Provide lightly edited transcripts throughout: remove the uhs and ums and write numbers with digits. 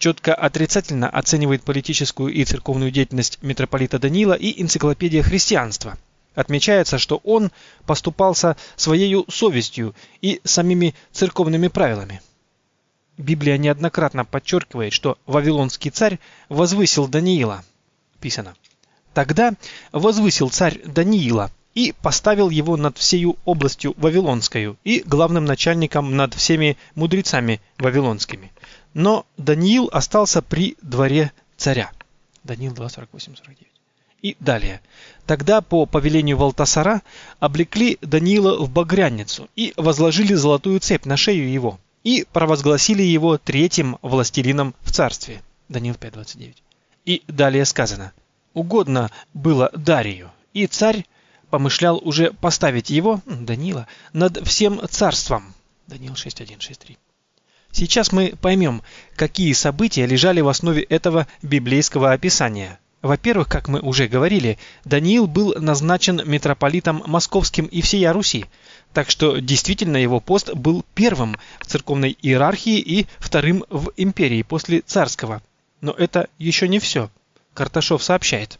четко отрицательно оценивает политическую и церковную деятельность митрополита Даниила и энциклопедия христианства. Отмечается, что он поступался своей совестью и самими церковными правилами. Библия неоднократно подчеркивает, что вавилонский царь возвысил Даниила. Писано: «Тогда возвысил царь Даниила и поставил его над всею областью вавилонскою и главным начальником над всеми мудрецами вавилонскими. Но Даниил остался при дворе царя». Даниил 2:48-49. И далее. «Тогда по повелению Валтасара облекли Даниила в багряницу и возложили золотую цепь на шею его и провозгласили его третьим властелином в царстве». Даниил 5:29. И далее сказано: «Угодно было Дарию, и царь помышлял уже поставить его, Даниила, над всем царством». Даниил 6:1-6:3. Сейчас мы поймем, какие события лежали в основе этого библейского описания. Во-первых, как мы уже говорили, Даниил был назначен митрополитом московским и всея Руси, так что действительно его пост был первым в церковной иерархии и вторым в империи после царского. Но это еще не все. Карташов сообщает: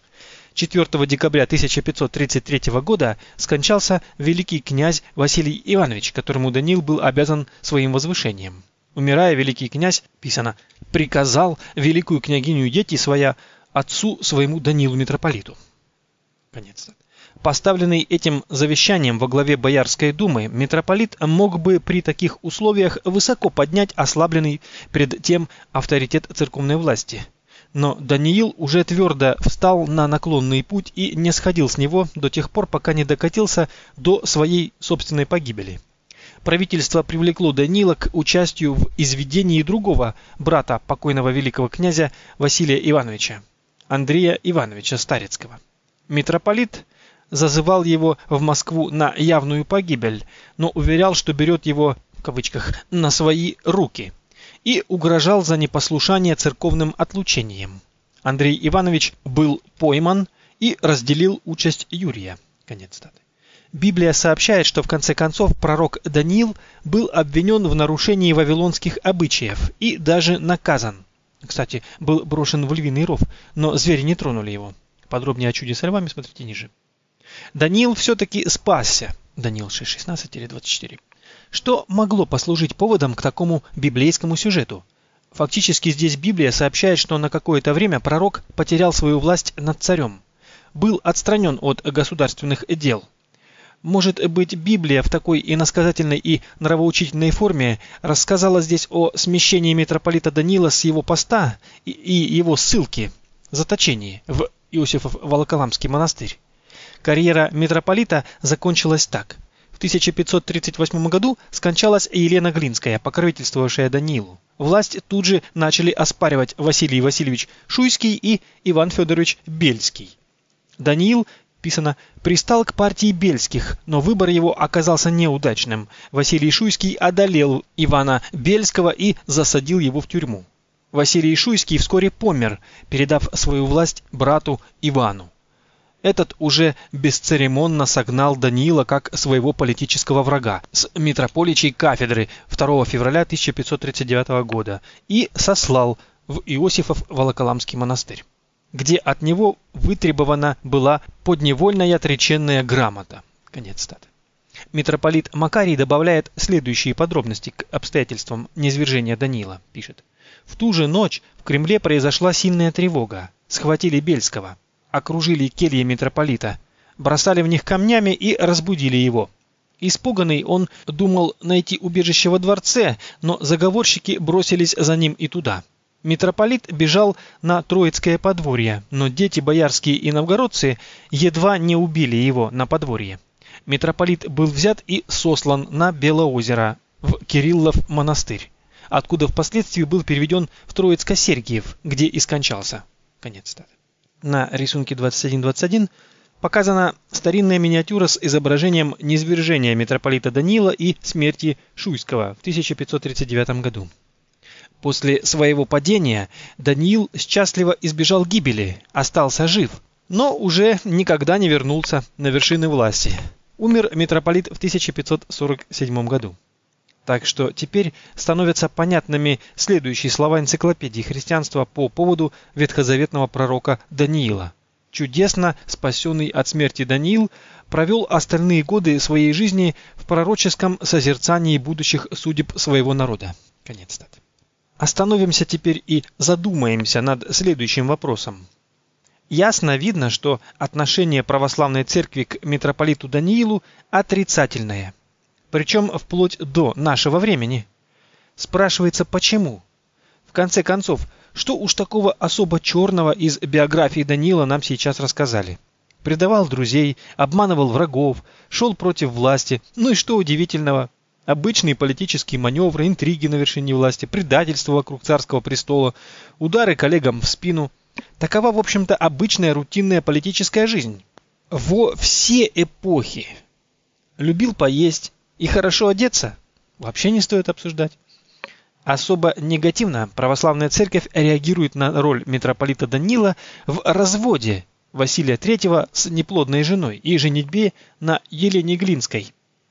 4 декабря 1533 года скончался великий князь Василий Иванович, которому Даниил был обязан своим возвышением. Умирая, великий князь, писано, приказал великую княгиню дети своя отцу своему Даниилу митрополиту. Конец. Поставленный этим завещанием во главе Боярской думы, митрополит мог бы при таких условиях высоко поднять ослабленный пред тем авторитет церковной власти. Но Даниил уже твердо встал на наклонный путь и не сходил с него до тех пор, пока не докатился до своей собственной погибели. Правительство привлекло Даниила к участию в изведении другого брата покойного великого князя Василия Ивановича, Андрея Ивановича Старицкого. Митрополит зазывал его в Москву на явную погибель, но уверял, что берет его, в кавычках, на свои руки, и угрожал за непослушание церковным отлучением. Андрей Иванович был пойман и разделил участь Юрия. Конец цитаты. Библия сообщает, что в конце концов пророк Даниил был обвинен в нарушении вавилонских обычаев и даже наказан. Кстати, был брошен в львиный ров, но звери не тронули его. Подробнее о чуде с львами смотрите ниже. Даниил все-таки спасся. Даниил 6:16-24. Что могло послужить поводом к такому библейскому сюжету? Фактически здесь Библия сообщает, что на какое-то время пророк потерял свою власть над царем, был отстранен от государственных дел. Может быть, Библия в такой иносказательной и нравоучительной форме рассказала здесь о смещении митрополита Даниила с его поста и его ссылки, заточении в Иосифов-Волоколамский монастырь. Карьера митрополита закончилась так. В 1538 году скончалась Елена Глинская, покровительствовавшая Даниилу. Власть тут же начали оспаривать Василий Васильевич Шуйский и Иван Федорович Бельский. Даниил, писано, пристал к партии Бельских, но выбор его оказался неудачным. Василий Шуйский одолел Ивана Бельского и засадил его в тюрьму. Василий Шуйский вскоре помер, передав свою власть брату Ивану. Этот уже бесцеремонно согнал Даниила как своего политического врага с митрополичьей кафедры 2 февраля 1539 года и сослал в Иосифов-Волоколамский монастырь, где от него вытребована была подневольная отреченная грамота. Конец цитаты. Митрополит Макарий добавляет следующие подробности к обстоятельствам низвержения Даниила. Пишет: в ту же ночь в Кремле произошла сильная тревога. Схватили Бельского, окружили кельи митрополита, бросали в них камнями и разбудили его. Испуганный он думал найти убежище во дворце, но заговорщики бросились за ним и туда. Митрополит бежал на Троицкое подворье, но дети боярские и новгородцы едва не убили его на подворье. Митрополит был взят и сослан на Белоозеро, в Кириллов монастырь, откуда впоследствии был переведен в Троицко-Сергиев, где и скончался. Конец цитаты. На рисунке 21-21 показана старинная миниатюра с изображением низвержения митрополита Даниила и смерти Шуйского в 1539 году. После своего падения Даниил счастливо избежал гибели, остался жив, но уже никогда не вернулся на вершины власти. Умер митрополит в 1547 году. Так что теперь становятся понятными следующие слова энциклопедии христианства по поводу ветхозаветного пророка Даниила. Чудесно спасенный от смерти Даниил провел остальные годы своей жизни в пророческом созерцании будущих судеб своего народа. Конец цитаты. Остановимся теперь и задумаемся над следующим вопросом. Ясно видно, что отношение православной церкви к митрополиту Даниилу отрицательное, причем вплоть до нашего времени. Спрашивается, почему? В конце концов, что уж такого особо черного из биографии Даниила нам сейчас рассказали? Предавал друзей, обманывал врагов, шел против власти, ну и что удивительного? Обычные политические маневры, интриги на вершине власти, предательство вокруг царского престола, удары коллегам в спину. Такова, в общем-то, обычная рутинная политическая жизнь. Во все эпохи. Любил поесть и хорошо одеться? Вообще не стоит обсуждать. Особо негативно православная церковь реагирует на роль митрополита Даниила в разводе Василия III с неплодной женой и женитьбе на Елене Глинской.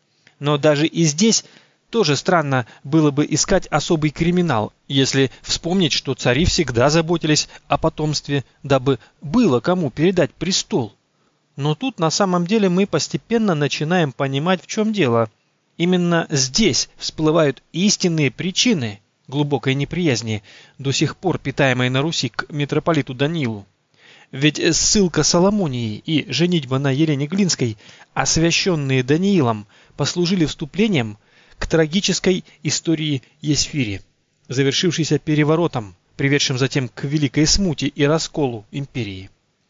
Но даже и здесь тоже странно было бы искать особый криминал, если вспомнить, что цари всегда заботились о потомстве, дабы было кому передать престол. Но тут на самом деле мы постепенно начинаем понимать, в чем дело. Именно здесь всплывают истинные причины глубокой неприязни, до сих пор питаемой на Руси к митрополиту Даниилу. Ведь ссылка Соломонии и женитьба на Елене Глинской, освященные Даниилом, послужили вступлением к трагической истории Есфири, завершившейся переворотом, приведшим затем к великой смуте и расколу империи.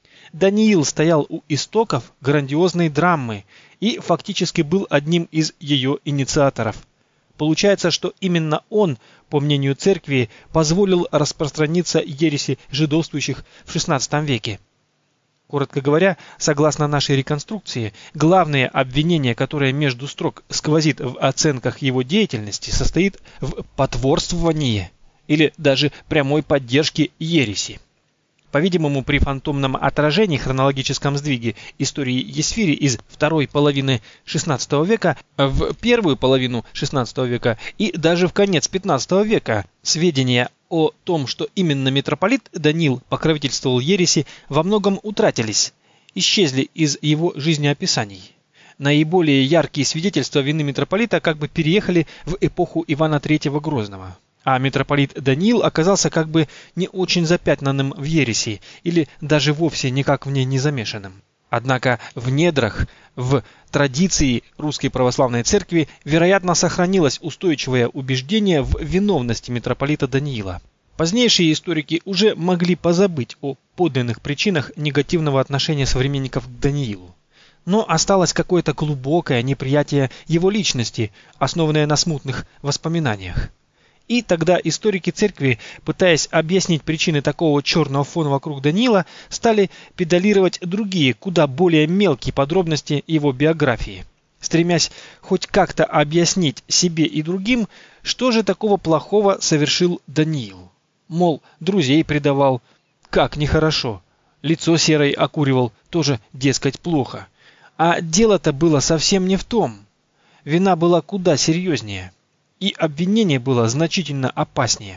Даниил стоял у истоков грандиозной драмы и фактически был одним из ее инициаторов. Получается, что именно он, по мнению церкви, позволил распространиться ереси жидовствующих в XVI веке. Коротко говоря, согласно нашей реконструкции, главное обвинение, которое между строк сквозит в оценках его деятельности, состоит в потворствовании или даже прямой поддержке ереси. По-видимому, при фантомном отражении хронологическом сдвиге истории Есфири из второй половины XVI века в первую половину XVI века и даже в конец XV века сведения о том, что именно митрополит Даниил покровительствовал ереси, во многом утратились, исчезли из его жизнеописаний. Наиболее яркие свидетельства вины митрополита как бы переехали в эпоху Ивана III Грозного. А митрополит Даниил оказался как бы не очень запятнанным в ереси, или даже вовсе никак в ней не замешанным. Однако в недрах, в традиции Русской Православной Церкви, вероятно, сохранилось устойчивое убеждение в виновности митрополита Даниила. Позднейшие историки уже могли позабыть о подлинных причинах негативного отношения современников к Даниилу. Но осталось какое-то глубокое неприятие его личности, основанное на смутных воспоминаниях. И тогда историки церкви, пытаясь объяснить причины такого черного фона вокруг Даниила, стали педалировать другие, куда более мелкие подробности его биографии, стремясь хоть как-то объяснить себе и другим, что же такого плохого совершил Даниил. Мол, друзей предавал, как нехорошо, лицо серой окуривал, тоже, дескать, плохо. А дело-то было совсем не в том. Вина была куда серьезнее. И обвинение было значительно опаснее.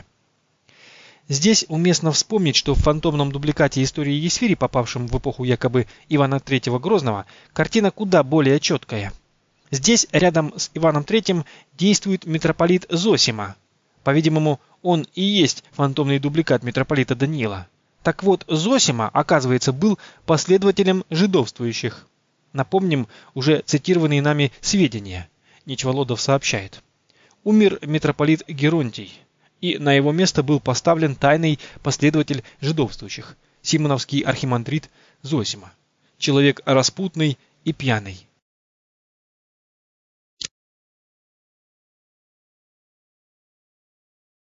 Здесь уместно вспомнить, что в фантомном дубликате истории Есфири, попавшем в эпоху якобы Ивана III Грозного, картина куда более четкая. Здесь рядом с Иваном III действует митрополит Зосима. По-видимому, он и есть фантомный дубликат митрополита Даниила. Так вот, Зосима, оказывается, был последователем жидовствующих. Напомним уже цитированные нами сведения. Нечволодов сообщает. Умер митрополит Геронтий, и на его место был поставлен тайный последователь жидовствующих, симоновский архимандрит Зосима, человек распутный и пьяный.